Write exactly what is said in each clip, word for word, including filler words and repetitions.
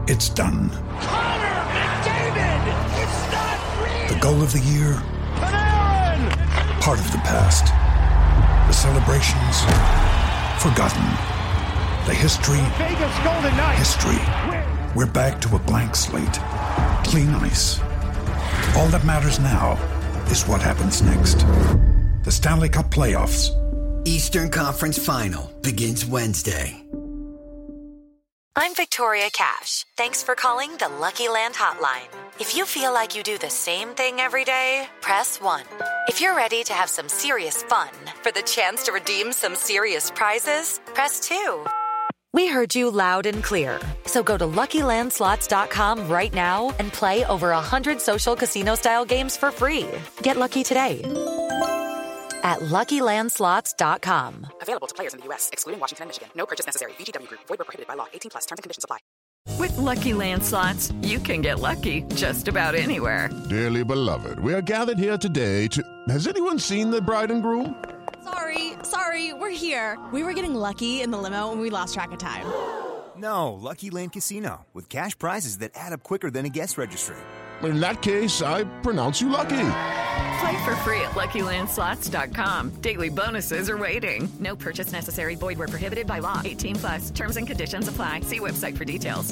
It's done. Connor McDavid! It's not real! The goal of the year? Panarin! Part of the past. The celebrations? Forgotten. The history? Vegas Golden Knights! History. We're back to a blank slate. Clean ice. All that matters now is what happens next. The Stanley Cup Playoffs. Eastern Conference Final begins Wednesday. I'm Victoria Cash. Thanks for calling the Lucky Land Hotline. If you feel like you do the same thing every day, press one. If you're ready to have some serious fun for the chance to redeem some serious prizes, press two. We heard you loud and clear. So go to Lucky Land Slots dot com right now and play over one hundred social casino-style games for free. Get lucky today at Lucky Land Slots dot com. Available to players in the U S, excluding Washington and Michigan. No purchase necessary. V G W Group. Void where prohibited by law. eighteen plus. Terms and conditions apply. With Lucky Land Slots, you can get lucky just about anywhere. Dearly beloved, we are gathered here today to... Has anyone seen the bride and groom? Sorry, sorry, we're here. We were getting lucky in the limo and we lost track of time. No, Lucky Land Casino, with cash prizes that add up quicker than a guest registry. In that case, I pronounce you lucky. Play for free at Lucky Land Slots dot com. Daily bonuses are waiting. No purchase necessary. Void where prohibited by law. eighteen plus. Terms and conditions apply. See website for details.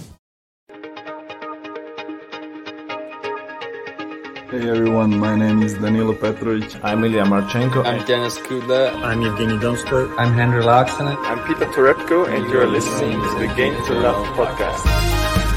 Hey everyone, my name is Danilo Petrovic. I'm Ilya Marchenko. I'm Denis Kudla. I'm Evgeny Donskoy. I'm Henry Laaksonen. I'm Peter Torebko, and you're listening to the Game to Love podcast.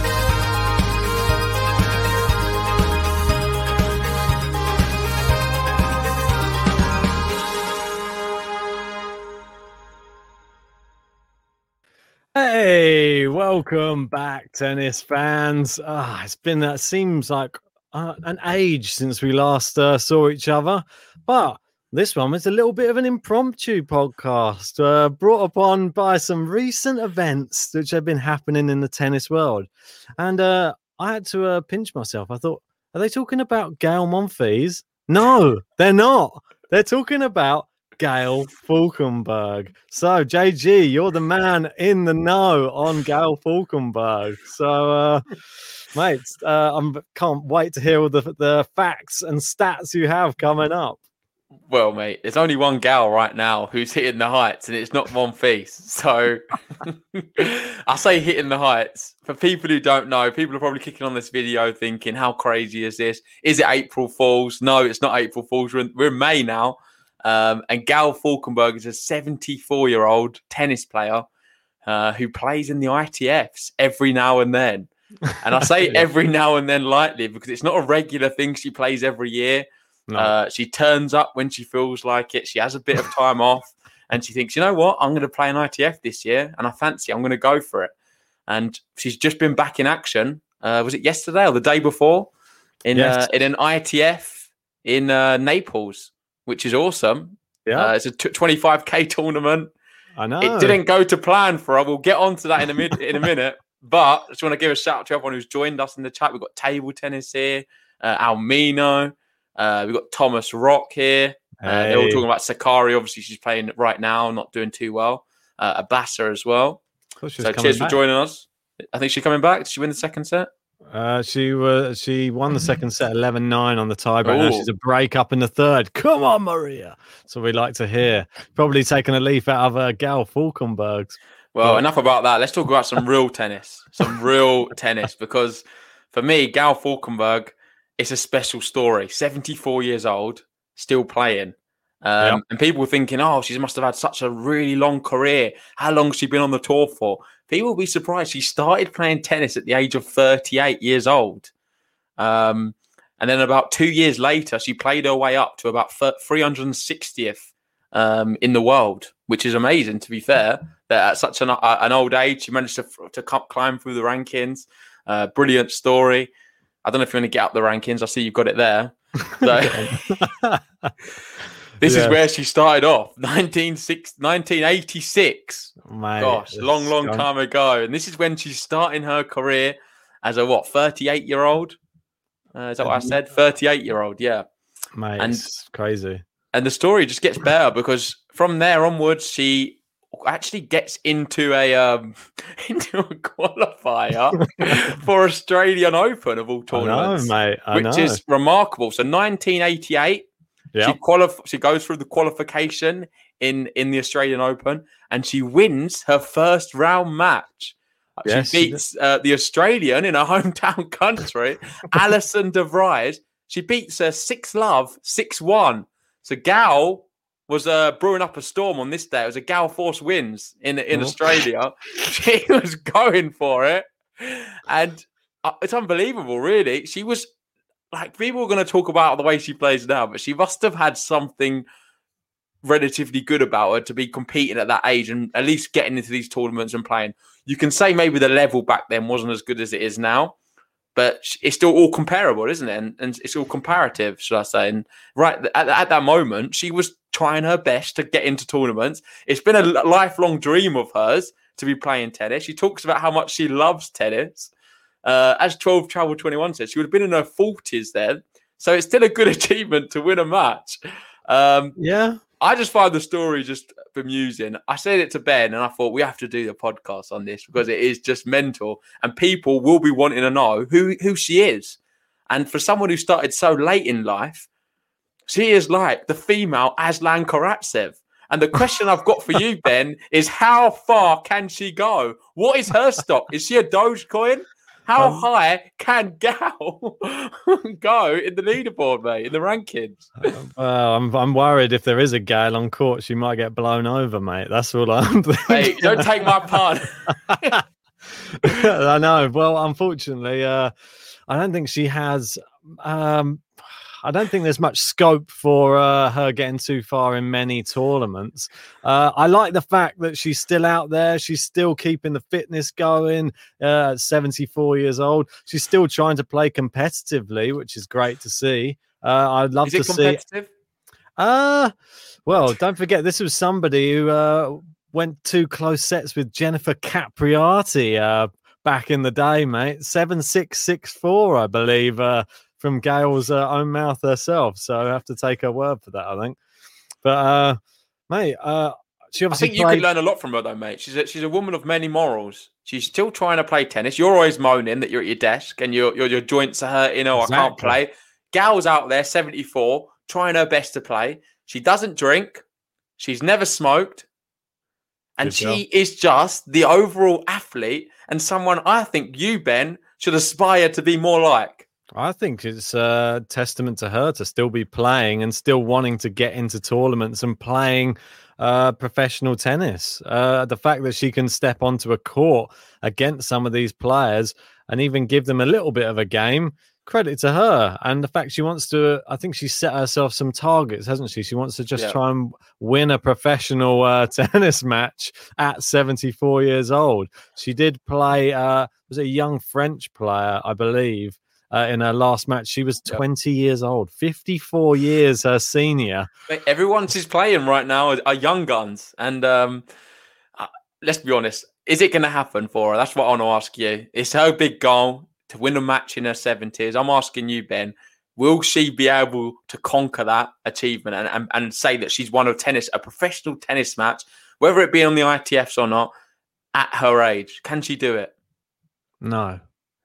Hey, welcome back, tennis fans. Ah, it's been that seems like uh, an age since we last uh, saw each other, but this one was a little bit of an impromptu podcast uh, brought upon by some recent events which have been happening in the tennis world, and uh, I had to uh, pinch myself. I thought, are they talking about Gael Monfils? No, they're not. They're talking about Gael Falkenberg. So, J G, you're the man in the know on Gael Falkenberg. So, uh, mate, uh, I can't wait to hear all the, the facts and stats you have coming up. Well, mate, there's only one gal right now who's hitting the heights, and it's not Monfils. So, I say hitting the heights. For people who don't know, people are probably kicking on this video thinking, how crazy is this? Is it April Fools? No, it's not April Fools. We're in, we're in May now. Um, and Gael Falkenberg is a seventy-four-year-old tennis player uh, who plays in the I T Fs every now and then. And I say yeah. every now and then lightly because it's not a regular thing she plays every year. No. Uh, she turns up when she feels like it. She has a bit of time off and she thinks, you know what, I'm going to play an I T F this year and I fancy it. I'm going to go for it. And she's just been back in action. Uh, was it yesterday or the day before? In, yes. uh, in an I T F in uh, Naples. Which is awesome. Yeah, uh, it's a t- twenty-five K tournament. I know it didn't go to plan for her. We'll get on to that in a mid- in a minute. But I just want to give a shout out to everyone who's joined us in the chat. We've got table tennis here, uh, Almino. Uh, we've got Thomas Rock here. Uh, hey. They're all talking about Sakari. Obviously, she's playing right now, not doing too well. Uh, Abasa as well. So cheers back. for joining us. I think she's coming back. Did she win the second set? Uh, she was. She won the second set eleven nine on the tiebreak. Now she's a break up in the third. Come on, Maria. So we like to hear. Probably taking a leaf out of uh, Gael Falkenberg's. Well, but... enough about that. Let's talk about some real tennis. Some real tennis. Because for me, Gael Falkenberg, it's a special story. seventy-four years old, still playing. Um, yep. And people were thinking, oh, she must have had such a really long career. How long has she been on the tour for? People will be surprised. She started playing tennis at the age of thirty-eight years old. Um, and then about two years later, she played her way up to about three hundred sixtieth um, in the world, which is amazing, to be fair, that at such an, uh, an old age, she managed to, to climb through the rankings. Uh, brilliant story. I don't know if you want to get up the rankings. I see you've got it there. So, this yeah. is where she started off, nineteen eighty-six. Mate, Gosh, long, long gone. time ago. And this is when she's starting her career as a, what, thirty-eight-year-old? Uh, is that what I said? thirty-eight-year-old, yeah. Mate, and, it's crazy. And the story just gets better because from there onwards, she actually gets into a um, into a qualifier for Australian Open of all tournaments, I know, mate. I which know. is remarkable. So nineteen eighty-eight, yep. she qualif- She goes through the qualification in in the Australian Open, and she wins her first round match. Yes, she beats uh, the Australian in her hometown country, Alison de Vries. She beats her six love, six one. So Gal was uh, brewing up a storm on this day. It was a Gal Force wins in in oh. Australia. She was going for it. And uh, it's unbelievable, really. She was like, people are going to talk about the way she plays now, but she must have had something relatively good about her to be competing at that age and at least getting into these tournaments and playing. You can say maybe the level back then wasn't as good as it is now, but it's still all comparable, isn't it? And, and it's all comparative, should I say. And right at, at that moment, she was trying her best to get into tournaments. It's been a lifelong dream of hers to be playing tennis. She talks about how much she loves tennis. Uh, as twelve Travel twenty-one says, she would have been in her forties then. So it's still a good achievement to win a match. Um, yeah. I just find the story just bemusing. I said it to Ben and I thought we have to do the podcast on this because it is just mental and people will be wanting to know who, who she is. And for someone who started so late in life, she is like the female Aslan Karatsev. And the question I've got for you, Ben, is how far can she go? What is her stock? Is she a Dogecoin? How um, high can Gal go in the leaderboard, mate, in the rankings? Well, I'm I'm worried if there is a Gal on court, she might get blown over, mate. That's all I'm thinking. Mate, don't take my pun. I know. Well, unfortunately, uh, I don't think she has... Um, I don't think there's much scope for uh, her getting too far in many tournaments. Uh, I like the fact that she's still out there. She's still keeping the fitness going uh, at seventy-four years old. She's still trying to play competitively, which is great to see. Uh, I'd love is to it competitive? see. Uh, well, don't forget, this was somebody who uh, went two close sets with Jennifer Capriati uh, back in the day, mate. seven six, six four, I believe. Uh, from Gail's uh, own mouth herself. So I have to take her word for that, I think. But, uh, mate, uh, she obviously I think you played... could learn a lot from her, though, mate. She's a, she's a woman of many morals. She's still trying to play tennis. You're always moaning that you're at your desk and your your, your joints are hurting. Oh, exactly. I can't play. Gal's out there, seventy-four, trying her best to play. She doesn't drink. She's never smoked. And Good she job. is just the overall athlete and someone I think you, Ben, should aspire to be more like. I think it's a testament to her to still be playing and still wanting to get into tournaments and playing uh, professional tennis. Uh, the fact that she can step onto a court against some of these players and even give them a little bit of a game, credit to her. And the fact she wants to, I think she set herself some targets, hasn't she? She wants to just yeah. try and win a professional uh, tennis match at seventy-four years old. She did play, uh, was a young French player, I believe. Uh, in her last match, she was twenty yep. years old, fifty-four years her senior. Everyone she's playing right now are, are young guns. And um, uh, let's be honest, is it going to happen for her? That's what I want to ask you. It's her big goal to win a match in her seventies. I'm asking you, Ben, will she be able to conquer that achievement and, and, and say that she's won a tennis, a professional tennis match, whether it be on the I T Fs or not, at her age? Can she do it? No.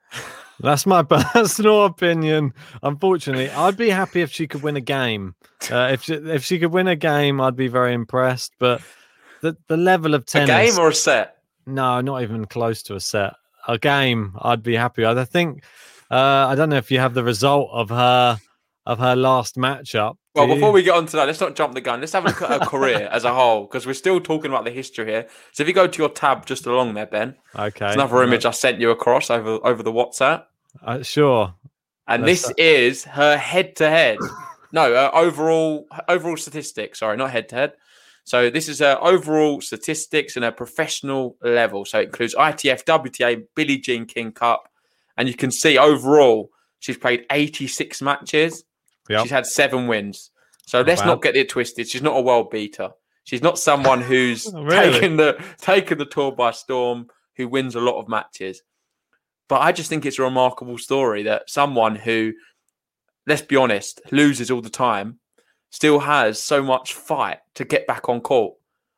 That's my personal opinion. Unfortunately, I'd be happy if she could win a game. Uh, if she, if she could win a game, I'd be very impressed. But the the level of tennis, a game or a set? No, not even close to a set. A game, I'd be happy. I think. Uh, I don't know if you have the result of her of her last matchup. Well, before we get on to that, let's not jump the gun. Let's have a look at her career as a whole, because we're still talking about the history here. So if you go to your tab just along there, Ben, okay, there's another image I sent you across over over the WhatsApp. Uh, sure. And Let's this start. is her head-to-head. no, uh, overall overall statistics. Sorry, not head-to-head. So this is her overall statistics and her professional level. So it includes I T F, W T A, Billie Jean King Cup. And you can see overall, she's played eighty-six matches. Yep. She's had seven wins. So not let's bad. not get it twisted. She's not a world beater. She's not someone who's really? taken the taken the tour by storm, who wins a lot of matches. But I just think it's a remarkable story that someone who, let's be honest, loses all the time, still has so much fight to get back on court.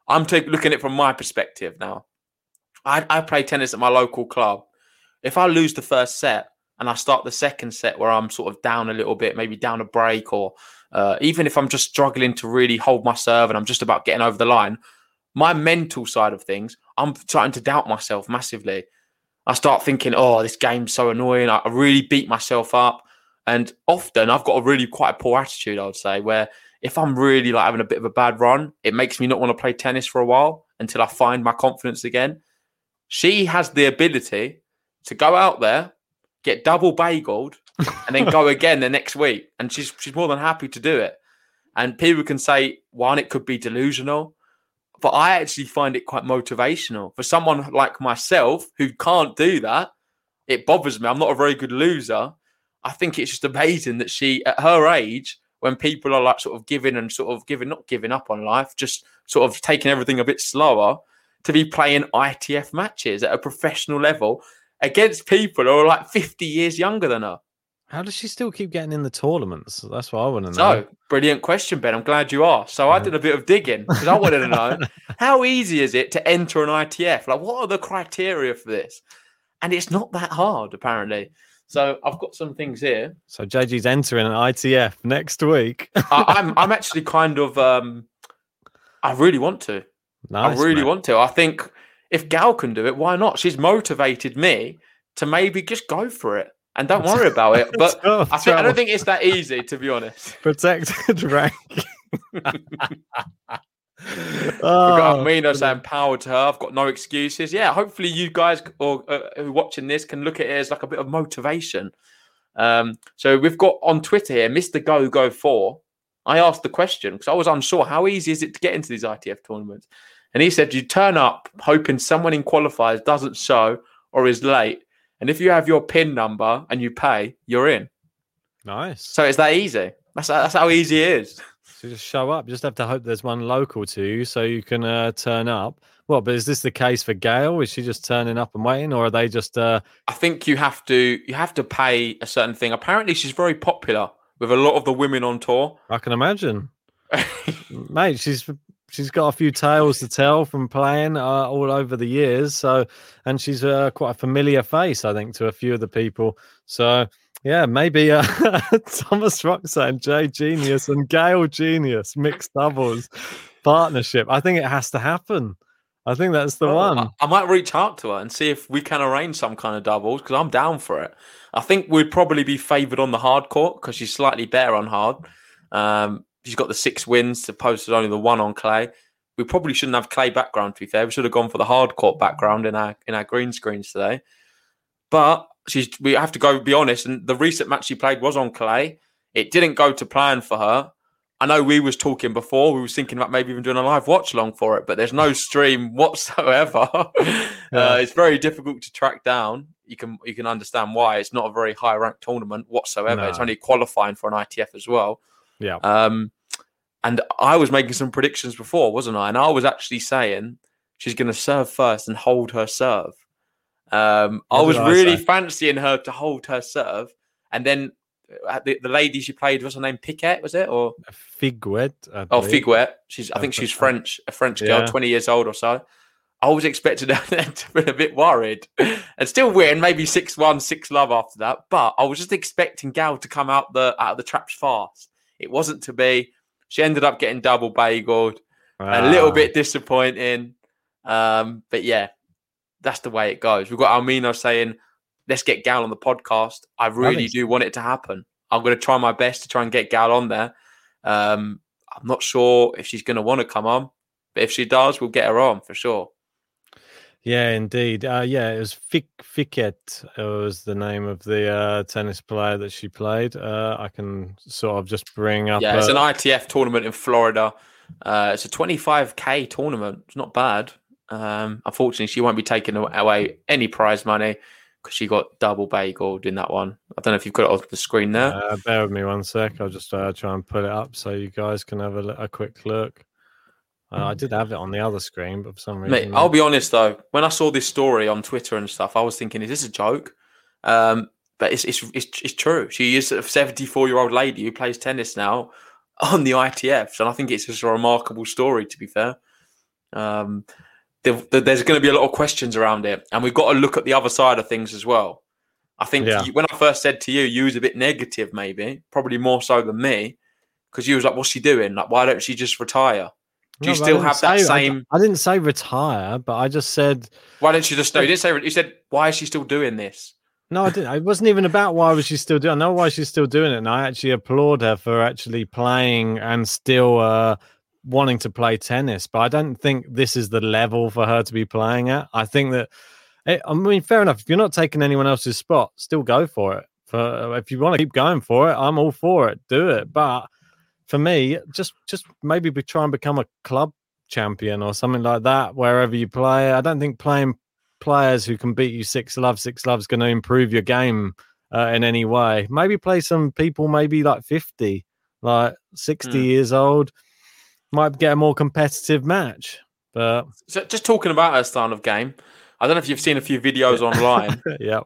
I'm take, looking at it from my perspective now. I, I play tennis at my local club. If I lose the first set and I start the second set where I'm sort of down a little bit, maybe down a break, or uh, even if I'm just struggling to really hold my serve and I'm just about getting over the line, my mental side of things, I'm starting to doubt myself massively. I start thinking, oh, this game's so annoying. I really beat myself up. And often I've got a really quite a poor attitude, I would say, where if I'm really like having a bit of a bad run, it makes me not want to play tennis for a while until I find my confidence again. She has the ability to go out there, get double bageled, and then go again the next week. And she's she's more than happy to do it. And people can say, one, it could be delusional. But I actually find it quite motivational. For someone like myself who can't do that, it bothers me. I'm not a very good loser. I think it's just amazing that she, at her age, when people are like sort of giving and sort of giving, not giving up on life, just sort of taking everything a bit slower, to be playing I T F matches at a professional level against people who are like fifty years younger than her. How does she still keep getting in the tournaments? That's what I want to know. So, brilliant question, Ben. I'm glad you asked. So I did a bit of digging because I wanted to know, how easy is it to enter an I T F? Like, what are the criteria for this? And it's not that hard, apparently. So I've got some things here. So J G's entering an I T F next week. I, I'm I'm actually kind of, um, I really want to. Nice, I really man. want to. I think if Gal can do it, why not? She's motivated me to maybe just go for it. And don't worry about it. But Tough I, think, I don't trouble. think it's that easy, to be honest. Protected rank. We've Oh, got Amino saying power to her. I've got no excuses. Yeah, hopefully you guys or uh, who are watching this can look at it as like a bit of motivation. Um, so we've got on Twitter here, Mister Go Go four. I asked the question because I was unsure, how easy is it to get into these I T F tournaments? And he said you turn up hoping someone in qualifiers doesn't show or is late. And if you have your PIN number and you pay, you're in. Nice. So it's that easy. That's that's how easy it is. So just show up. You just have to hope there's one local to you so you can uh, turn up. Well, but is this the case for Gail? Is she just turning up and waiting, or are they just? Uh... I think you have to you have to pay a certain thing. Apparently, she's very popular with a lot of the women on tour. I can imagine, mate. She's she's got a few tales to tell from playing uh, all over the years. So, and she's uh, quite a familiar face, I think, to a few of the people. So. Yeah, maybe uh, Thomas Roxanne, Jay Genius, and Gail Genius mixed doubles partnership. I think it has to happen. I think that's the oh, one. I, I might reach out to her and see if we can arrange some kind of doubles because I'm down for it. I think we'd probably be favoured on the hard court because she's slightly better on hard. Um, she's got the six wins opposed to only the one on clay. We probably shouldn't have clay background, to be fair. We should have gone for the hard court background in our in our green screens today. But she's we have to go be honest, and the recent match she played was on clay. It didn't go to plan for her. I know we was talking before, we was thinking about maybe even doing a live watch along for it, but there's no stream whatsoever. Yeah. Uh, it's very difficult to track down. You can you can understand why. It's not a very high ranked tournament whatsoever. No. It's only qualifying for an I T F as well. Yeah. Um, and I was making some predictions before, wasn't I? And I was actually saying she's going to serve first and hold her serve. Um, I was I really say? fancying her to hold her serve, and then the, the lady she played, what's her name? Piquet, was it? Or Figuet? Oh, Figuet. She's, I think she's French, a French girl, yeah. twenty years old or so. I was expecting her to be a bit worried, and still win, maybe six one, six love after that. But I was just expecting Gal to come out the out of the traps fast. It wasn't to be. She ended up getting double bageled, wow. a little bit disappointing. Um, but yeah. That's the way it goes. We've got Almino saying, let's get Gal on the podcast. I really do want it to happen. I'm going to try my best to try and get Gal on there. Um, I'm not sure if she's going to want to come on, but if she does, we'll get her on for sure. Yeah, indeed. Uh, yeah, it was Fic Fiquet was the name of the uh, tennis player that she played. Uh, I can sort of just bring up... Yeah, it's a... an I T F tournament in Florida. Uh, it's a twenty-five K tournament. It's not bad. Um, unfortunately, she won't be taking away any prize money because she got double bageled in that one. I don't know if you've got it on the screen there. Uh, bear with me one sec. I'll just uh, try and put it up so you guys can have a, a quick look. Uh, I did have it on the other screen, but for some reason... Mate, I'll be honest, though. When I saw this story on Twitter and stuff, I was thinking, is this a joke? Um, but it's, it's it's it's true. She is a seventy-four-year-old lady who plays tennis now on the I T Fs, and I think it's just a remarkable story, to be fair. Um, the, the, there's going to be a lot of questions around it, and we've got to look at the other side of things as well. I think Yeah. you, when I first said to you, you was a bit negative, maybe, probably more so than me, because you was like, "What's she doing? Like, why don't she just retire?" Do you No, but I still didn't have that say- same? I, I didn't say retire, but I just said Why don't you just? No, you didn't say. You said, "Why is she still doing this?" no. I didn't. It wasn't even about why was she still doing. I know why she's still doing it, and I actually applaud her for actually playing and still uh, wanting to play tennis. But I don't think this is the level for her to be playing at. I think that. It, I mean, fair enough. If you're not taking anyone else's spot, still go for it. For if you want to keep going for it, I'm all for it. Do it. But for me, just just maybe be, try and become a club champion or something like that wherever you play. I don't think playing players who can beat you six love, six love is going to improve your game uh, in any way. Maybe play some people, maybe like fifty, like sixty Mm. years old, might get a more competitive match. But So just talking about her style of game, I don't know if you've seen a few videos online. yeah,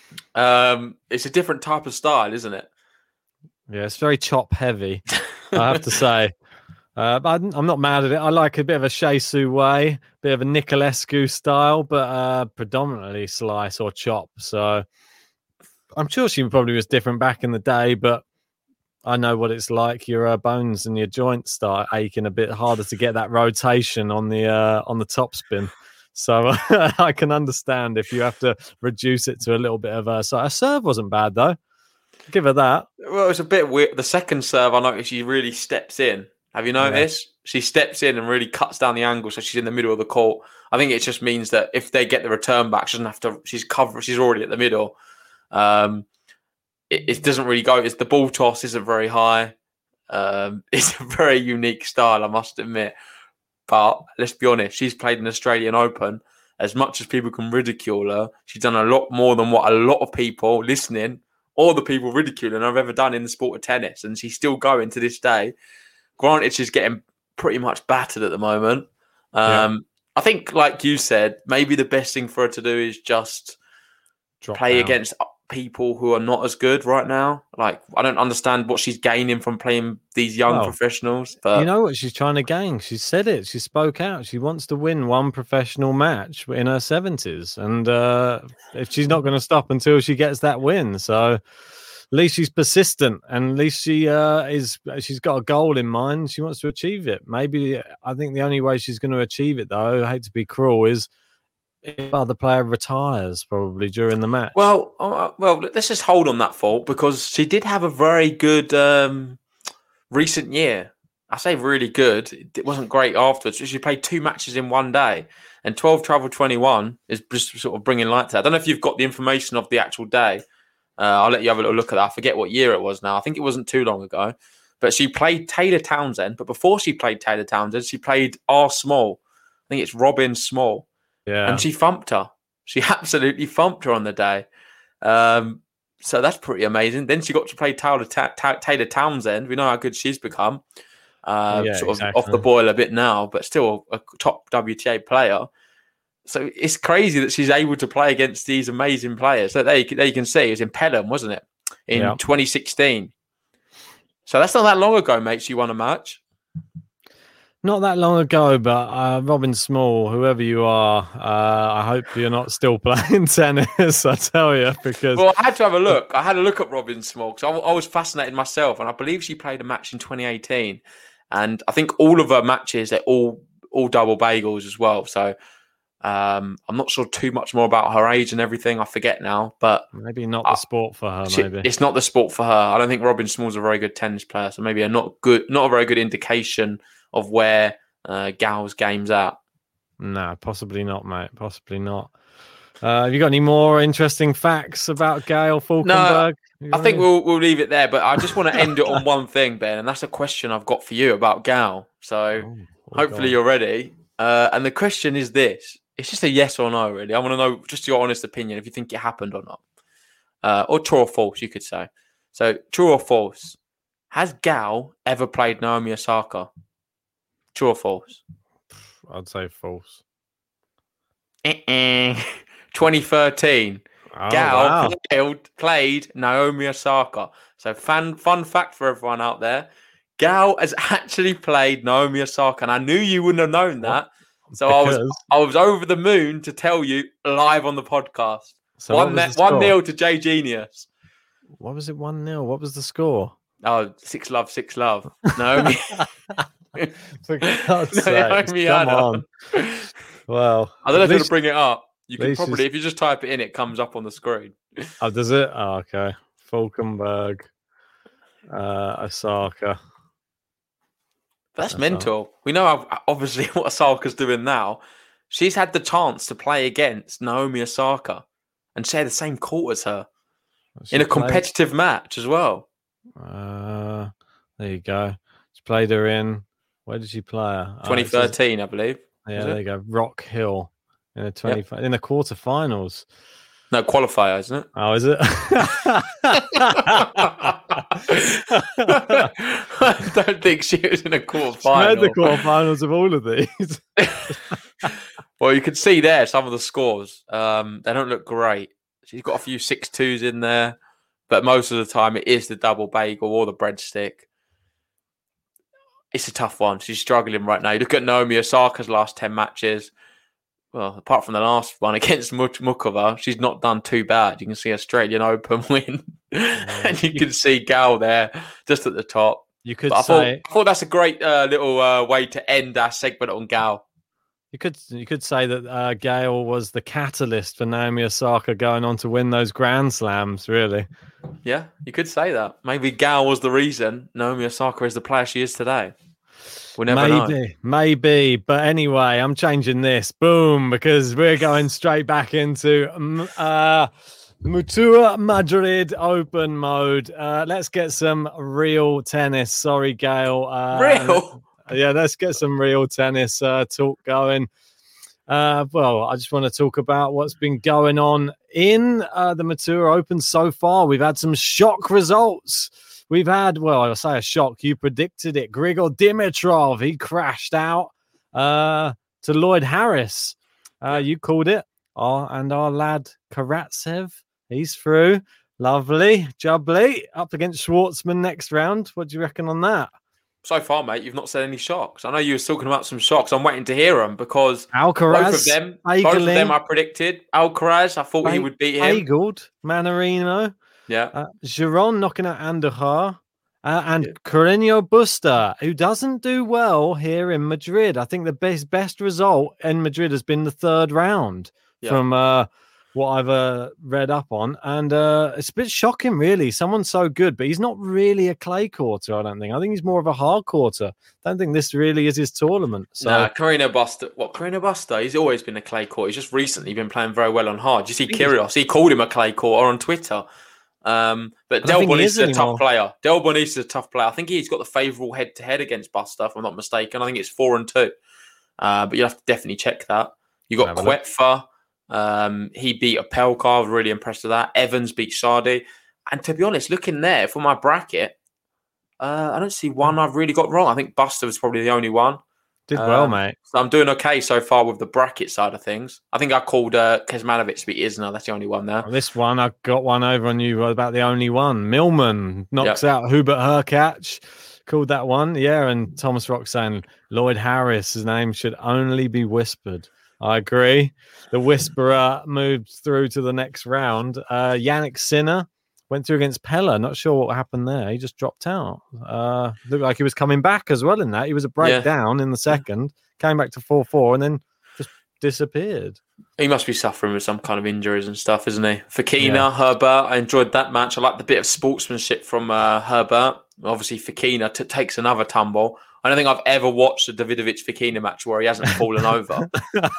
Um, it's a different type of style, isn't it? yeah, it's very chop heavy, I have to say. Uh, but I'm I'm not mad at it. I like a bit of a Shea Su Wei, bit of a Nicolescu style, but uh, predominantly slice or chop. So I'm sure she probably was different back in the day, but I know what it's like. Your uh, bones and your joints start aching a bit harder to get that rotation on the uh, on the topspin. So I can understand if you have to reduce it to a little bit of a. So her serve wasn't bad though. Give her that. Well, it's a bit weird. The second serve, I noticed she really steps in. Have you noticed? Yeah. She steps in and really cuts down the angle, so she's in the middle of the court. I think it just means that if they get the return back, she doesn't have to. She's covered. She's already at the middle. Um, it, it doesn't really go. It's the ball toss isn't very high. Um, it's a very unique style, I must admit. But let's be honest, she's played an Australian Open. As much as people can ridicule her, she's done a lot more than what a lot of people listening or the people ridiculing her have ever done in the sport of tennis. And she's still going to this day. Granted, she's getting pretty much battered at the moment. Um, yeah. I think, like you said, maybe the best thing for her to do is just Drop play down. against people who are not as good right now. Like, I don't understand what she's gaining from playing these young well, professionals. But you know what she's trying to gain? She said it. She spoke out. She wants to win one professional match in her seventies. And uh, if she's not going to stop until she gets that win. So at least she's persistent, and at least she uh, is. She's got a goal in mind. She wants to achieve it. Maybe I think the only way she's going to achieve it, though, I hate to be cruel, is if other player retires probably during the match. Well, uh, well, let's just hold on that thought, because she did have a very good um, recent year. I say really good. It wasn't great afterwards. She played two matches in one day, and twelve travel twenty-one is just sort of bringing light to that. I don't know if you've got the information of the actual day. Uh, I'll let you have a little look at that. I forget what year it was now. I think it wasn't too long ago. But she played Taylor Townsend. But before she played Taylor Townsend, she played R. Small. I think it's Robin Small. Yeah. And she thumped her. She absolutely thumped her on the day. Um, so that's pretty amazing. Then she got to play Taylor, Ta- Ta- Taylor Townsend. We know how good she's become. Uh, yeah, sort exactly. of off the boil a bit now, but still a top W T A player. So it's crazy that she's able to play against these amazing players. So there you, there you can see it was in Pelham, wasn't it? In yeah. twenty sixteen. So that's not that long ago, mate. She won a match. Not that long ago, but uh, Robin Small, whoever you are, uh, I hope you're not still playing tennis, I tell you, because... Well, I had to have a look. I had a look at Robin Small, because I, I was fascinated myself, and I believe she played a match in twenty eighteen, and I think all of her matches, they're all, all double bagels as well, so... Um, I'm not sure too much more about her age and everything. I forget now, but maybe not the uh, sport for her. She, maybe it's not the sport for her. I don't think Robin Small's a very good tennis player, so maybe a not good, not a very good indication of where uh, Gal's game's at. No, possibly not, mate. Possibly not. Uh, have you got any more interesting facts about Gael Falkenberg? No, I think we'll we'll leave it there. But I just want to end it on one thing, Ben, and that's a question I've got for you about Gal. So oh, hopefully God. You're ready. Uh, and the question is this. It's just a yes or no, really. I want to know just your honest opinion, if you think it happened or not. Uh, or true or false, you could say. So, true or false? Has Gal ever played Naomi Osaka? True or false? I'd say false. Uh-uh. twenty thirteen. Oh, Gal wow. played, played Naomi Osaka. So, fun, fun fact for everyone out there. Gal has actually played Naomi Osaka. And I knew you wouldn't have known that. So Because... I was I was over the moon to tell you live on the podcast. So one ne- one nil to J Genius. What was it? One nil. What was the score? Oh, six love, six love. Naomi. For God's Naomi sake, come Adams. on. Well, I don't know if least, it'll bring it up. You can probably, she's... if you just type it in, it comes up on the screen. Oh, does it? Oh, okay. Falkenberg, uh, Osaka. That's Osaka. mental. We know how, obviously what Osaka's doing now. She's had the chance to play against Naomi Osaka and share the same court as her she in a played... competitive match as well. Uh, there you go. She played her in. Where did she play her? twenty thirteen, oh, I believe. Yeah, there you go. Rock Hill in the twenty yep. in the quarterfinals. No, qualifier, isn't it? Oh, is it? I don't think she was in a quarterfinal. She made the quarterfinals of all of these. Well, you can see there some of the scores. Um, they don't look great. She's got a few six twos in there, but most of the time it is the double bagel or the breadstick. It's a tough one. She's struggling right now. You look at Naomi Osaka's last ten matches. Well, apart from the last one against Mukova, she's not done too bad. You can see Australian Open win. And you can see Gal there just at the top. You could I, say... thought, I thought that's a great uh, little uh, way to end our segment on Gal. You could you could say that uh, Gail was the catalyst for Naomi Osaka going on to win those Grand Slams, really. Yeah, you could say that. Maybe Gal was the reason Naomi Osaka is the player she is today. We'll never maybe, know. Maybe. But anyway, I'm changing this. Boom, because we're going straight back into uh, Mutua Madrid open mode. Uh, let's get some real tennis. Sorry, Gail. Uh, real? Yeah, let's get some real tennis uh, talk going. Uh, well, I just want to talk about what's been going on in uh, the Matua Open so far. We've had some shock results. We've had, well, I'll say a shock. You predicted it. Grigor Dimitrov, he crashed out uh, to Lloyd Harris. Uh, you called it. Oh, and our lad Karatsev, he's through. Lovely. Jubbly. Up against Schwartzman next round. What do you reckon on that? So far, mate, you've not said any shocks. I know you were talking about some shocks. I'm waiting to hear them because Alcaraz, both of them, Bagling, both of them I predicted. Alcaraz, I thought Ba- he would beat him. Bagelled, Manarino, yeah, uh, Giron knocking out Andujar, uh, and yeah. Carreño Busta, who doesn't do well here in Madrid. I think the best best result in Madrid has been the third round yeah. from uh, what I've uh, read up on, and uh, it's a bit shocking, really. Someone's so good, but he's not really a clay quarter, I don't think. I think he's more of a hard quarter. I don't think this really is his tournament. So. Nah, Carreño Busta, what, Carreño Busta, he's always been a clay court. He's just recently been playing very well on hard. You see Kyrgios, he called him a clay court on Twitter. Um, but Del Bonis is a anymore. tough player. Del Bonis is a tough player. I think he's got the favourable head-to-head against Busta, if I'm not mistaken. I think it's four and two. Uh, but you'll have to definitely check that. You got Quetfa. Um, he beat Opelka. I was really impressed with that. Evans beat Shardy. And to be honest, looking there for my bracket, uh, I don't see one I've really got wrong. I think Busta was probably the only one. Did well, um, mate. So I'm doing okay so far with the bracket side of things. I think I called uh, Kecmanovic to beat Isner. That's the only one there. Well, this one, I got one over on you about the only one. Millman knocks yep. out Hubert Hurkacz. Called that one. Yeah, and Thomas Rock saying Lloyd Harris, his name should only be whispered. I agree. The Whisperer moved through to the next round. Uh, Yannick Sinner went through against Pella. Not sure what happened there. He just dropped out. Uh, looked like he was coming back as well in that. He was a breakdown yeah. in the second, came back to four four, and then just disappeared. He must be suffering with some kind of injuries and stuff, isn't he? Fekina, yeah. Herbert, I enjoyed that match. I like the bit of sportsmanship from uh, Herbert. Obviously, Fekina t- takes another tumble. I don't think I've ever watched a Davidovich-Fekina match where he hasn't fallen over.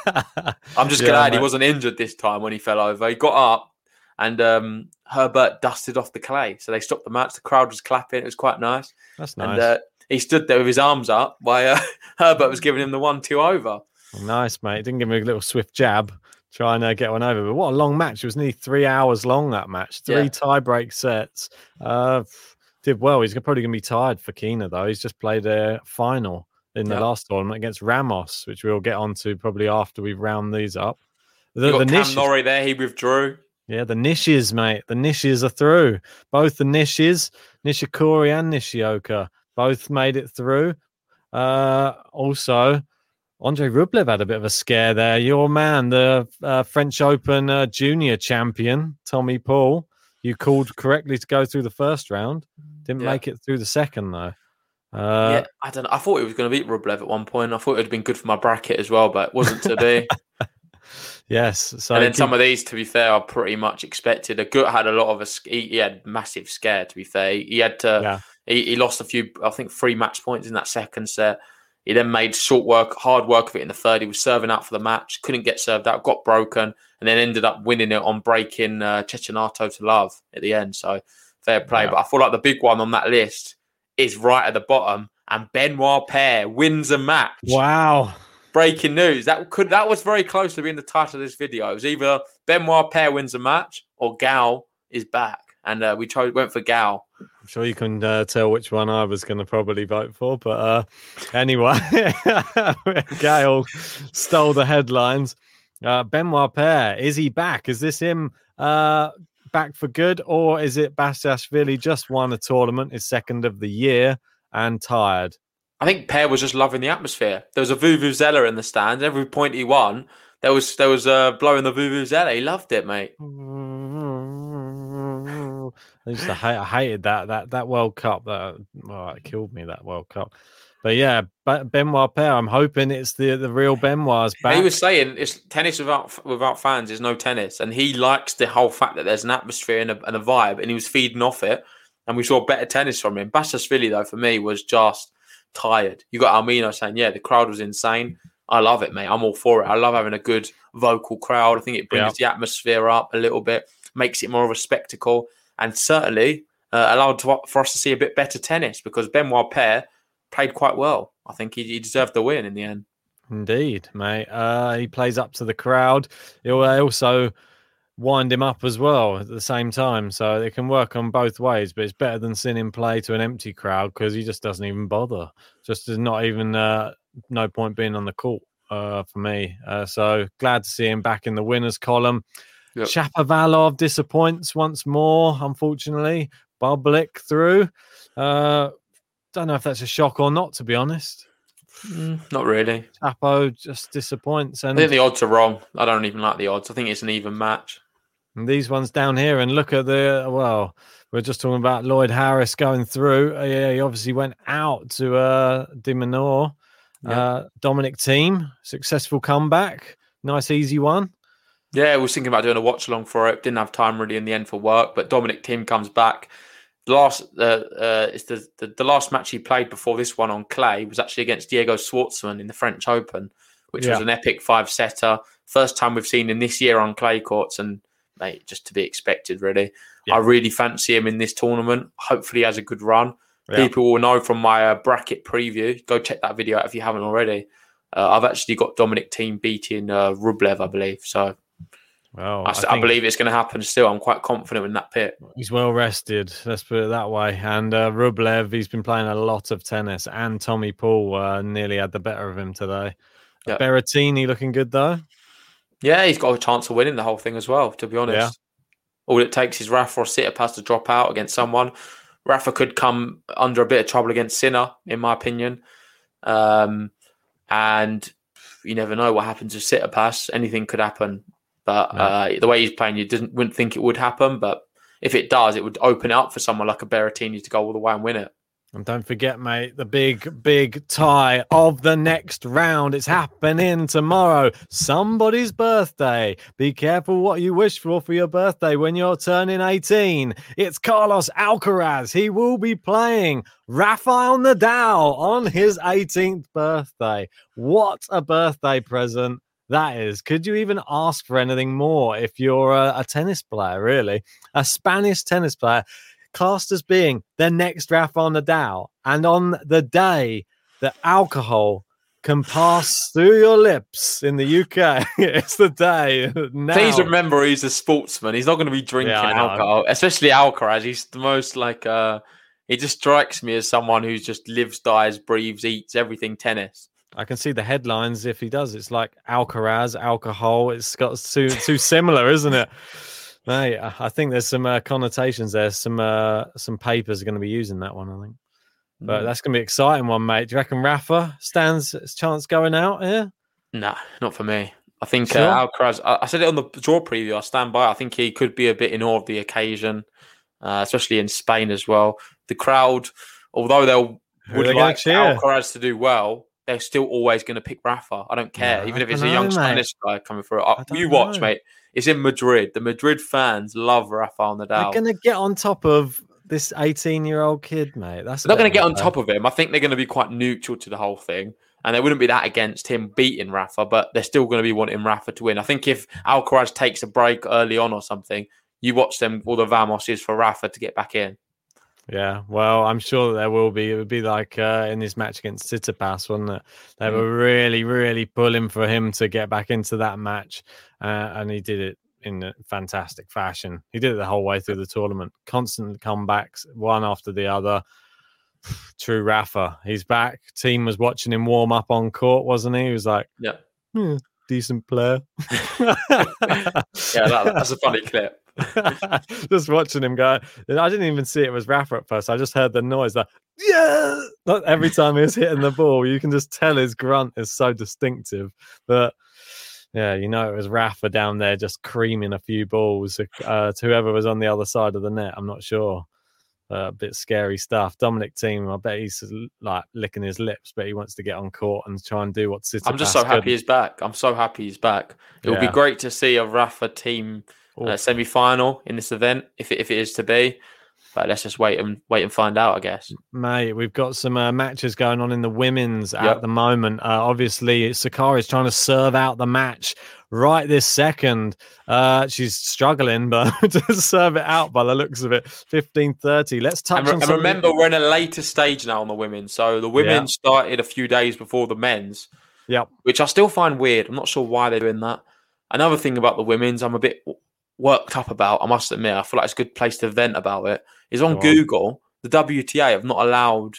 I'm just yeah, glad mate. he wasn't injured this time when he fell over. He got up and um, Herbert dusted off the clay. So they stopped the match. The crowd was clapping. It was quite nice. That's nice. And uh, he stood there with his arms up while uh, Herbert was giving him the one two over. Nice, mate. Didn't give me a little swift jab trying to get one over. But what a long match. It was nearly three hours long, that match. Three yeah. tie-break sets. Uh Did well. He's probably going to be tired for Kina, though. He's just played a final in the yep. last tournament against Ramos, which we'll get onto probably after we round these up. The, you got the Cam Nishes, Norrie there. He withdrew. Yeah, the Nishes, mate. The Nishes are through. Both the Nishes, Nishikori and Nishioka, both made it through. Uh, also, Andrei Rublev had a bit of a scare there. Your man, the uh, French Open uh, junior champion, Tommy Paul, you called correctly to go through the first round. Didn't Yeah. make it through the second, though. Uh, yeah, I don't know. I thought he was going to beat Rublev at one point. I thought it would have been good for my bracket as well, but it wasn't to be. Yes. So and then keep- some of these, to be fair, are pretty much expected. A Gut had a lot of a sc- he, he had massive scare. To be fair, he, he had to. Yeah. He, he lost a few, I think, three match points in that second set. He then made short work, hard work of it in the third. He was serving out for the match, couldn't get served out, got broken, and then ended up winning it on breaking uh, Cecchinato to love at the end. So fair play. Yeah. But I feel like the big one on that list is right at the bottom, and Benoit Paire wins a match. Wow. Breaking news. That could that was very close to being the title of this video. It was either Benoit Paire wins a match or Gal is back. And uh, we chose, went for Gal. I'm sure you can uh, tell which one I was going to probably vote for. But uh, anyway, Gail stole the headlines. Uh, Benoit Paire, is he back? Is this him uh, back for good? Or is it Basilashvili just won a tournament, his second of the year, and tired? I think Paire was just loving the atmosphere. There was a Vuvuzela in the stand. Every point he won, there was there was uh, blowing the Vuvuzela. He loved it, mate. I used to hate, I hated that that that World Cup. That oh, it killed me, that World Cup. But yeah, Benoit Paire. I'm hoping it's the the real Benoit's back. He was saying it's tennis without without fans is no tennis, and he likes the whole fact that there's an atmosphere and a, and a vibe, and he was feeding off it. And we saw better tennis from him. Basilashvili, though, for me, was just tired. You got Almino saying, "Yeah, the crowd was insane." I love it, mate. I'm all for it. I love having a good vocal crowd. I think it brings Yeah. the atmosphere up a little bit, makes it more of a spectacle, and certainly uh, allowed to, for us to see a bit better tennis because Benoit Paire played quite well. I think he, he deserved the win in the end. Indeed, mate. Uh, he plays up to the crowd. He'll also wind him up as well at the same time, so it can work on both ways. But it's better than seeing him play to an empty crowd because he just doesn't even bother. Just is not even uh, no point being on the court uh, for me. Uh, so glad to see him back in the winners column. Yep. Shapovalov disappoints once more, unfortunately. Bublik through. Uh, don't know if that's a shock or not, to be honest. Mm, not really. Chapo just disappoints. And I think the odds are wrong. I don't even like the odds. I think it's an even match. And these ones down here, and look at the, well, we're just talking about Lloyd Harris going through. Uh, yeah, he obviously went out to uh, De Minaur. Yeah. Uh, Dominic Thiem, successful comeback. Nice, easy one. Yeah, I was thinking about doing a watch along for it. Didn't have time really in the end for work, but Dominic Thiem comes back. The last, uh, uh, it's the, the the last match he played before this one on clay was actually against Diego Schwartzman in the French Open, which Yeah. was an epic five-setter. First time we've seen him this year on clay courts, and mate, just to be expected, really. Yeah. I really fancy him in this tournament. Hopefully, he has a good run. Yeah. People will know from my uh, bracket preview. Go check that video out if you haven't already. Uh, I've actually got Dominic Thiem beating uh, Rublev, I believe. So Well, I, I, I think believe it's going to happen still. I'm quite confident in that pick. he's well rested. Let's put it that way. And uh, Rublev, he's been playing a lot of tennis, and Tommy Paul uh, nearly had the better of him today. Yeah. Berrettini looking good though. Yeah, he's got a chance of winning the whole thing as well, to be honest. Yeah. All it takes is Rafa or Tsitsipas to drop out against someone. Rafa could come under a bit of trouble against Sinner, in my opinion. Um, and you never know what happens with Tsitsipas. Anything could happen. But No. uh, the way he's playing, you didn't, wouldn't think it would happen. But if it does, it would open it up for someone like a Berrettini to go all the way and win it. And don't forget, mate, the big, big tie of the next round. It's happening tomorrow. Somebody's birthday. Be careful what you wish for for your birthday when you're turning eighteen. It's Carlos Alcaraz. He will be playing Rafael Nadal on his eighteenth birthday. What a birthday present that is. Could you even ask for anything more if you're a, a tennis player, really? A Spanish tennis player, classed as being the next Rafael Nadal, and on the day that alcohol can pass through your lips in the U K, it's the day. Now. Please remember, he's a sportsman. He's not going to be drinking Yeah, I know. alcohol, especially Alcaraz. He's the most like, uh, he just strikes me as someone who just lives, dies, breathes, eats everything tennis. I can see the headlines if he does. It's like Alcaraz, alcohol. It's got too too similar, isn't it? Mate, I I think there's some uh, connotations there. Some uh, some papers are going to be using that one, I think. But Mm. that's going to be an exciting one, mate. Do you reckon Rafa stands a chance going out here? No, not for me. I think Sure. uh, Alcaraz, I, I said it on the draw preview, I stand by. I think he could be a bit in awe of the occasion, uh, especially in Spain as well. The crowd, although they'll Who would are they gonna like cheer? Alcaraz to do well, they're still always going to pick Rafa. I don't care, No, even I if it's a dunno, young mate. Spanish guy coming through. Uh, don't You watch, know. mate. It's in Madrid. The Madrid fans love Rafa They're Nadal. going to get on top of this eighteen-year-old kid, mate. That's They're not going to get on top of him. I think they're going to be quite neutral to the whole thing. And they wouldn't be that against him beating Rafa, but they're still going to be wanting Rafa to win. I think if Alcaraz takes a break early on or something, you watch them, all the Vamoses for Rafa to get back in. Yeah, well, I'm sure that there will be. It would be like uh, in his match against Tsitsipas, wasn't it? They Mm. were really, really pulling for him to get back into that match, uh, and he did it in a fantastic fashion. He did it the whole way through the tournament. Constant comebacks, one after the other. True Rafa. He's back. Team was watching him warm up on court, wasn't he? He was like, Yeah. "Hmm, decent player." Yeah, that, that's a funny clip. Just watching him go. I didn't even see it was Rafa at first. I just heard the noise. Like, yeah. Like, every time he was hitting the ball, you can just tell his grunt is so distinctive. But yeah, you know, it was Rafa down there just creaming a few balls uh, to whoever was on the other side of the net. I'm not sure. Uh, a bit scary stuff. Dominic Thiem, I bet he's like licking his lips, but he wants to get on court and try and do what Tsitsipas I'm just so happy couldn't. he's back. I'm so happy he's back. It would be Yeah. great to see a Rafa team uh, semi-final in this event, if it, if it is to be. But let's just wait and wait and find out, I guess. Mate, we've got some uh, matches going on in the women's Yep. at the moment. Uh, obviously, Sakari's trying to serve out the match right this second. Uh, she's struggling, but to serve it out by the looks of it, fifteen thirty. Let's touch And, re- on and some remember, we're in a later stage now on the women. So the women Yeah. started a few days before the men's, Yep. which I still find weird. I'm not sure why they're doing that. Another thing about the women's, I'm a bit w- worked up about. I must admit, I feel like it's a good place to vent about it. Is on Go on. Google. The W T A have not allowed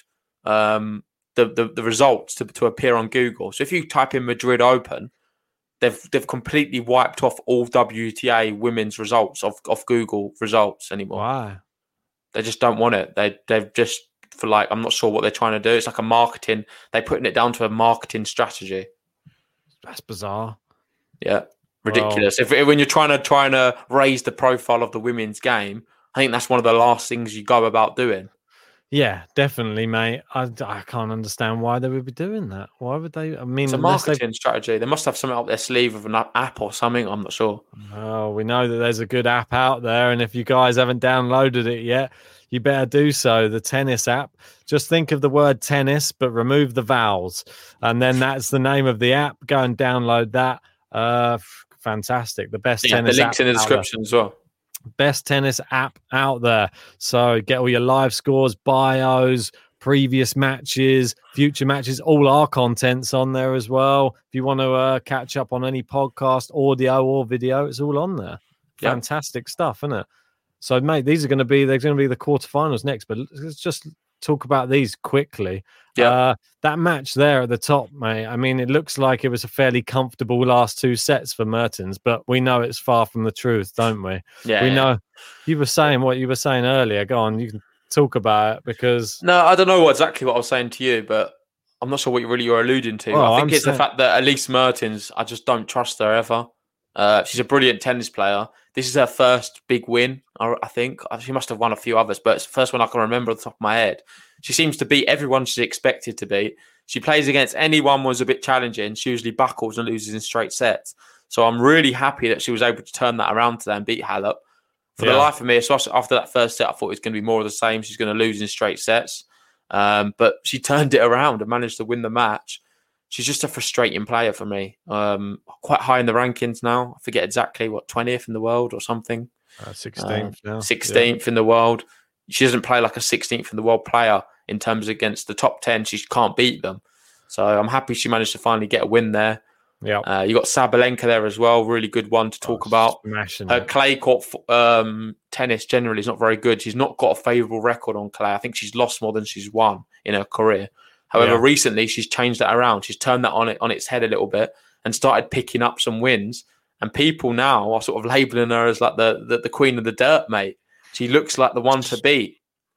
um, the, the the results to to appear on Google. So if you type in Madrid Open, they've they've completely wiped off all W T A women's results off off Google results anymore. Why? They just don't want it. They they've just for like I'm not sure what they're trying to do. It's like a marketing. They're putting it down to a marketing strategy. That's bizarre. Yeah, ridiculous. If, if when you're trying to trying to raise the profile of the women's game, I think that's one of the last things you go about doing. Yeah, definitely, mate. I, I can't understand why they would be doing that. Why would they? I mean, It's a unless they- marketing strategy. They must have something up their sleeve of an app or something. I'm not sure. Oh, we know that there's a good app out there, and if you guys haven't downloaded it yet, you better do so. The tennis app. Just think of the word tennis, but remove the vowels, and then that's the name of the app. Go and download that. Uh, f- fantastic. The best Yeah, the tennis. link's app in the out there. description as well. Best tennis app out there. So get all your live scores, bios, previous matches, future matches, all our content's on there as well. If you want to uh, catch up on any podcast, audio or video, it's all on there. Yeah. Fantastic stuff, isn't it? So, mate, these are going to be they're going to be the quarterfinals next, but let's just talk about these quickly. Yeah. Uh, that match there at the top, mate. I mean, it looks like it was a fairly comfortable last two sets for Mertens, but we know it's far from the truth, don't we? Yeah, We yeah. know. You were saying what you were saying earlier. Go on, you can talk about it because No, I don't know what, exactly what I was saying to you, but I'm not sure what you really you're alluding to. Well, I think I'm it's saying- the fact that Elise Mertens, I just don't trust her ever. Uh, she's a brilliant tennis player. This is her first big win, I I think. She must have won a few others, but it's the first one I can remember off the top of my head. She seems to beat everyone she's expected to beat. She plays against anyone was a bit challenging. She usually buckles and loses in straight sets. So I'm really happy that she was able to turn that around today and beat Halep. For Yeah. the life of me, especially after that first set, I thought it was going to be more of the same. She's going to lose in straight sets. Um, but she turned it around and managed to win the match. She's just a frustrating player for me. Um, quite high in the rankings now. I forget exactly what, twentieth in the world or something. uh, sixteenth now. sixteenth in the world. She doesn't play like a sixteenth in the world player in terms against the top ten. She can't beat them. So I'm happy she managed to finally get a win there. Yeah. Uh, you got Sabalenka there as well. Really good one to talk about. Smashing Her it. clay court um, tennis generally is not very good. She's not got a favourable record on clay. I think she's lost more than she's won in her career. However, Yeah. recently she's changed that around. She's turned that on it on its head a little bit and started picking up some wins. And people now are sort of labelling her as like the, the, the queen of the dirt, mate. She looks like the one to beat.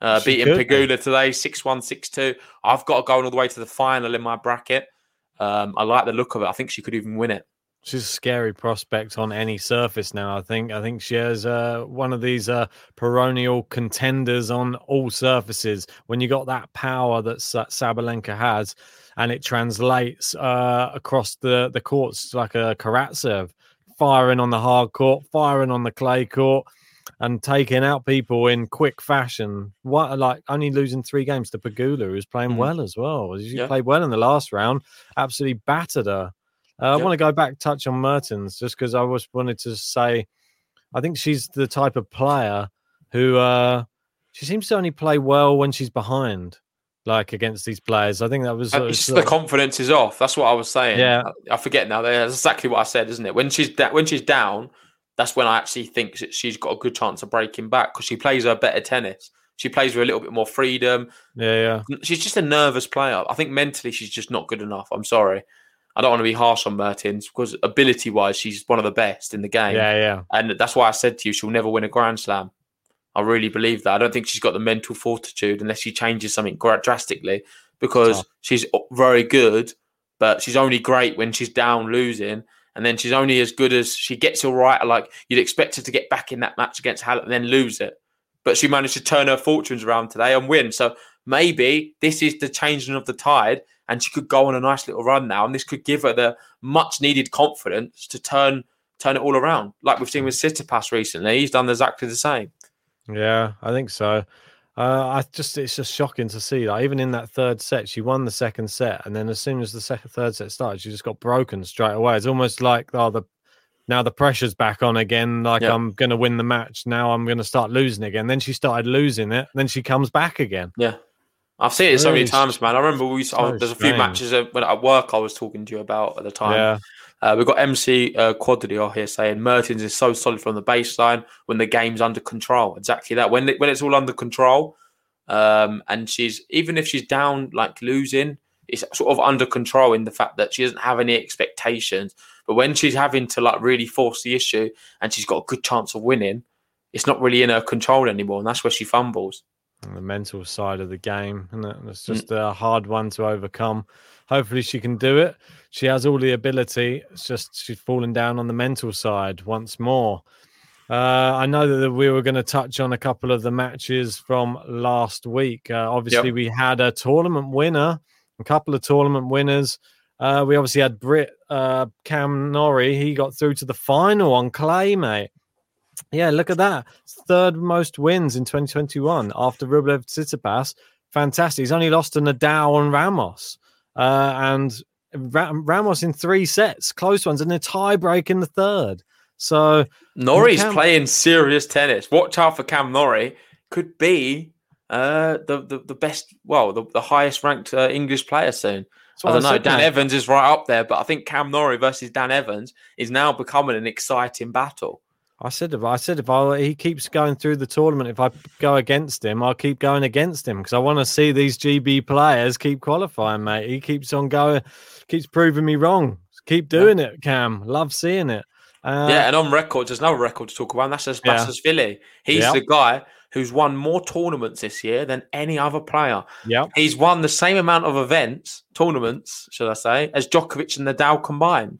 Uh, She beating could Pegula today, six one, six two. I've got her going all the way to the final in my bracket. Um, I like the look of it. I think she could even win it. She's a scary prospect on any surface now. I think. I think she has uh, one of these uh, perennial contenders on all surfaces. When you got that power that Sa- Sabalenka has, and it translates uh, across the the courts like a Karatsev, firing on the hard court, firing on the clay court, and taking out people in quick fashion. What like only losing three games to Pegula, who's playing Mm. well as well. She Yeah. played well in the last round. Absolutely battered her. Uh, I Yep. want to go back, touch on Mertens, just because I was wanted to say, I think she's the type of player who uh, she seems to only play well when she's behind, like against these players. I think that was Uh, sort of- it's just sort the of- confidence is off. That's what I was saying. Yeah. I, I forget now. That's exactly what I said, isn't it? When she's da- when she's down, that's when I actually think that she's got a good chance of breaking back because she plays her better tennis. She plays with a little bit more freedom. yeah, yeah. She's just a nervous player. I think mentally she's just not good enough. I'm sorry. I don't want to be harsh on Mertens because ability-wise, she's one of the best in the game. Yeah, yeah. And that's why I said to you, she'll never win a Grand Slam. I really believe that. I don't think she's got the mental fortitude unless she changes something gra- drastically because Tough. she's very good, but she's only great when she's down losing. And then she's only as good as she gets all right. Like you'd expect her to get back in that match against Halep and then lose it. But she managed to turn her fortunes around today and win. So maybe this is the changing of the tide and she could go on a nice little run now. And this could give her the much needed confidence to turn turn it all around. Like we've seen with Tsitsipas recently. He's done exactly the same. Yeah, I think so. Uh, I just it's just shocking to see. Like even in that third set, she won the second set, and then as soon as the second third set started, she just got broken straight away. It's almost like oh, the now the pressure's back on again. Like Yeah. I'm going to win the match now. I'm going to start losing again. Then she started losing it. Then she comes back again. Yeah. I've seen it so many Really times, man. I remember we so I, there's a few strange. matches at, when at work I was talking to you about at the time. Yeah. Uh, we've got M C uh, Quadrio here saying Mertens is so solid from the baseline when the game's under control. Exactly that. When it, when it's all under control, um, and she's even if she's down like losing, it's sort of under control in the fact that she doesn't have any expectations. But when she's having to like really force the issue and she's got a good chance of winning, it's not really in her control anymore, and that's where she fumbles. And the mental side of the game, and it's just a hard one to overcome. Hopefully, she can do it. She has all the ability. It's just she's fallen down on the mental side once more. Uh, I know that we were going to touch on a couple of the matches from last week. Uh, obviously, Yep. we had a tournament winner, a couple of tournament winners. Uh, we obviously had Brit uh, Cam Norrie. He got through to the final on clay, mate. Yeah, look at that. Third most wins in twenty twenty-one after Rublev Tsitsipas. Fantastic. He's only lost to Nadal and Ramos. Uh, and Ra- Ramos in three sets, close ones, and a tie break in the third. So Norrie's Cam- playing serious tennis. Watch out for Cam Norrie. Could be uh, the, the the best, well, the, the highest ranked uh, English player soon. what I don't I know. said, Dan mate. Evans is right up there, but I think Cam Norrie versus Dan Evans is now becoming an exciting battle. I said, if I said, if I, he keeps going through the tournament, if I go against him, I'll keep going against him because I want to see these G B players keep qualifying, mate. He keeps on going, keeps proving me wrong. Keep doing it, Cam. Love seeing it. Uh, yeah, and on record, there's another record to talk about, and that's just Yeah. Philly. He's Yep. the guy who's won more tournaments this year than any other player. Yep. He's won the same amount of events, tournaments, should I say, as Djokovic and Nadal combined.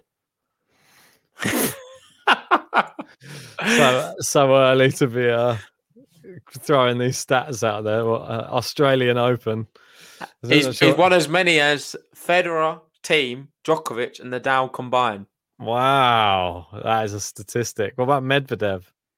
so so early to be uh, throwing these stats out there. What, uh, Australian Open. Is that He's, not he's sure? won as many as Federer, Team, Djokovic, and Nadal combined. Wow, that is a statistic. What about Medvedev?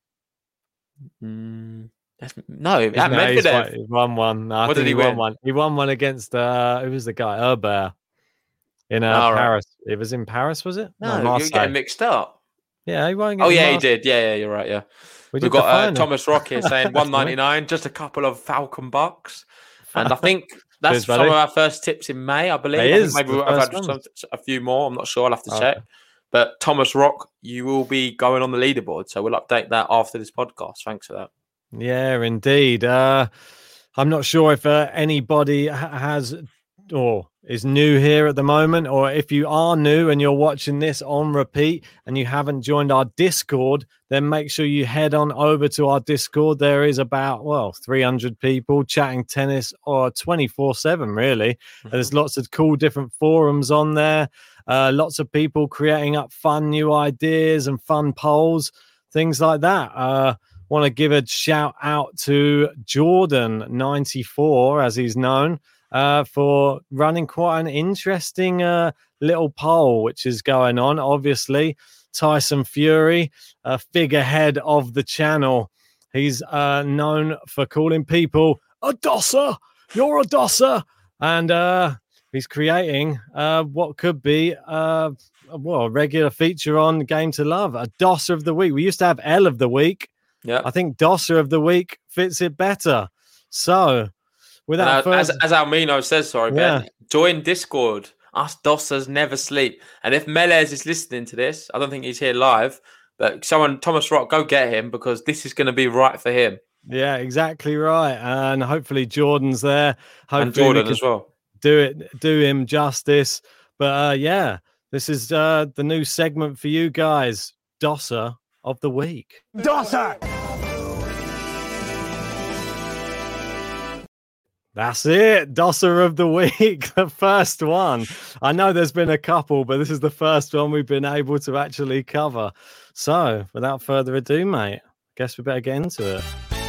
Mm, that's, no, that No, he's Medvedev. won- He won one. No, I What think did he won win? one. He won one against uh, who was the guy? Herbert in uh, Oh, right. Paris. It was in Paris, was it? No, you're Marseille. getting mixed up. Yeah, he won. Oh, against yeah, he Marseille. did. Yeah, yeah, you're right. Yeah. We We've did got the uh, final. Thomas Rock here saying one ninety-nine, just a couple of Falcon bucks. And I think that's Cheers, some buddy. of our first tips in May, I believe. It I think is maybe the I've first had ones. some, a few more. I'm not sure. I'll have to Okay. check. But Thomas Rock, you will be going on the leaderboard. So we'll update that after this podcast. Thanks for that. Yeah, indeed. Uh, I'm not sure if uh, anybody ha- has or is new here at the moment, or if you are new and you're watching this on repeat and you haven't joined our Discord, then make sure you head on over to our Discord. There is about, well, three hundred people chatting tennis or twenty-four seven, really. Mm-hmm. There's lots of cool different forums on there. Uh, lots of people creating up fun new ideas and fun polls, things like that. Uh, want to give a shout out to Jordan ninety-four, as he's known, uh, for running quite an interesting uh, little poll, which is going on. Obviously, Tyson Fury, a figurehead of the channel. He's uh, known for calling people a dosser. You're a dosser. And uh, he's creating uh, what could be uh, well, a regular feature on Game to Love, a dosser of the week. We used to have L of the week. Yeah, I think dosser of the week fits it better. So, without further... as, further... as Almino says, sorry, yeah. Ben, join Discord. Us dossers never sleep. And if Melez is listening to this, I don't think he's here live, but someone, Thomas Rock, go get him, because this is going to be right for him. Yeah, exactly right. And hopefully Jordan's there. Hopefully and Jordan as well. Do it, do him justice. But uh, yeah, this is uh, the new segment for you guys. Dosser of the week. Dosser! That's it. Dosser of the week, the first one. I know there's been a couple, but this is the first one we've been able to actually cover. So, without further ado, mate, I guess we better get into it.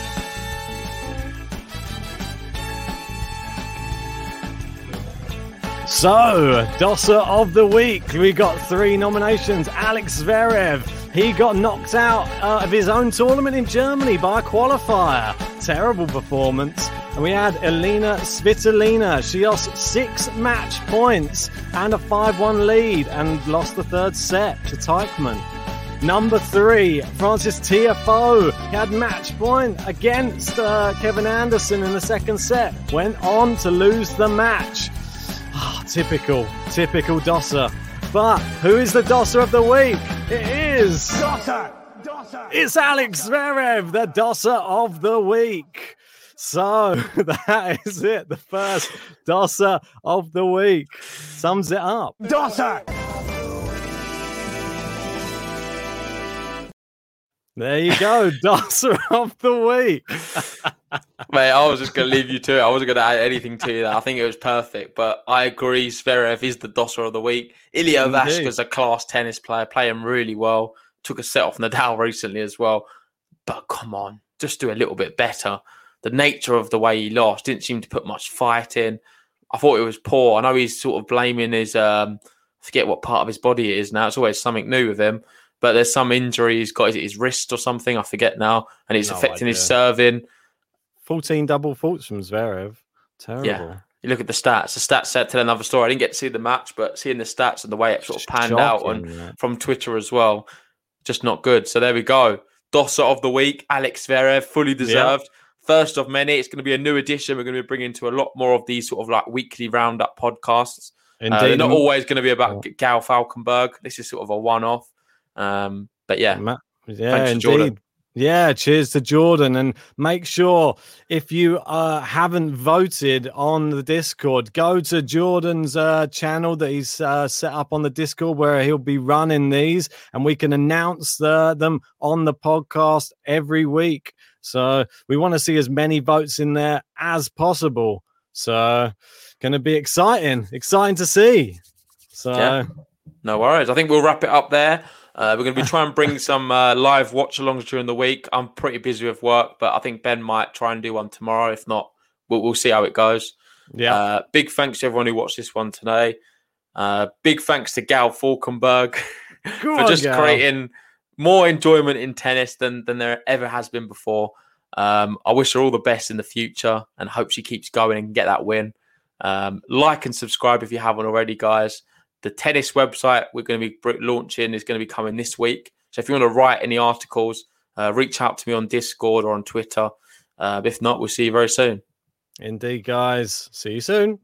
So, Dosser of the week. We got three nominations. Alex Zverev. He got knocked out uh, of his own tournament in Germany by a qualifier. Terrible performance. And we had Elina Svitolina. She lost six match points and a five one lead and lost the third set to Teichmann. Number three, Francis Tiafoe. He had match point against uh, Kevin Anderson in the second set. Went on to lose the match. Oh, typical, typical Dosser. But who is the Dosser of the week? It is... Dosser! Dosser! It's Alex Zverev, the Dosser of the week. So that is it. The first Dosser of the week. Sums it up. Dosser! There you go. Dosser of the week. Mate, I was just going to leave you to it. I wasn't going to add anything to that. I think it was perfect. But I agree, Zverev is the Dosser of the week. Ilya Ivashka's a class tennis player, playing really well. Took a set off Nadal recently as well. But come on, just do a little bit better. The nature of the way he lost didn't seem to put much fight in. I thought it was poor. I know he's sort of blaming his, um, I forget what part of his body it is now. It's always something new with him. But there's some injury. He's got, is it his wrist or something? I forget now. And it's no affecting idea. His serving. fourteen double faults from Zverev. Terrible. Yeah. You look at the stats. The stats said tell another story. I didn't get to see the match, but seeing the stats and the way it sort of panned out and yeah. from Twitter as well, just not good. So there we go. Dosser of the week, Alex Zverev, fully deserved. Yeah. First of many. It's going to be a new edition. We're going to be bringing to a lot more of these sort of like weekly roundup podcasts. Indeed. Uh, they're not always going to be about oh. Gal Falkenberg. This is sort of a one-off. Um, but yeah, Ma- yeah, indeed. Jordan. Yeah, cheers to Jordan. And make sure if you uh, haven't voted on the Discord, go to Jordan's uh, channel that he's uh, set up on the Discord where he'll be running these and we can announce the, them on the podcast every week. So we want to see as many votes in there as possible. So going to be exciting, exciting to see. So yeah. No worries. I think we'll wrap it up there. Uh, we're going to be trying to bring some uh, live watch-alongs during the week. I'm pretty busy with work, but I think Ben might try and do one tomorrow. If not, we'll, we'll see how it goes. Yeah. Uh, big thanks to everyone who watched this one today. Uh, big thanks to Gal Falkenberg for on, just Gal. creating more enjoyment in tennis than, than there ever has been before. Um, I wish her all the best in the future and hope she keeps going and get that win. Um, like and subscribe if you haven't already, guys. The tennis website we're going to be launching is going to be coming this week. So if you want to write any articles, uh, reach out to me on Discord or on Twitter. Uh, if not, we'll see you very soon. Indeed, guys. See you soon.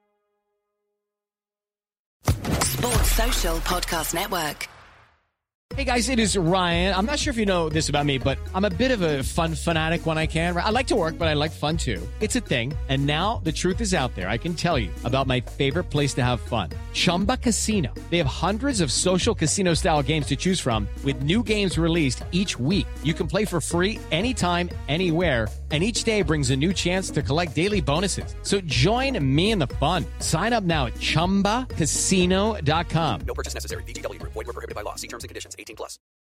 Sports Social Podcast Network. Hey guys, it is Ryan. I'm not sure if you know this about me, but I'm a bit of a fun fanatic when I can. I like to work, but I like fun too. It's a thing. And now the truth is out there. I can tell you about my favorite place to have fun. Chumba Casino. They have hundreds of social casino style games to choose from with new games released each week. You can play for free anytime, anywhere. And each day brings a new chance to collect daily bonuses. So join me in the fun. Sign up now at chumba casino dot com. No purchase necessary. V G W Group. Void where prohibited by law. See terms and conditions. eighteen plus.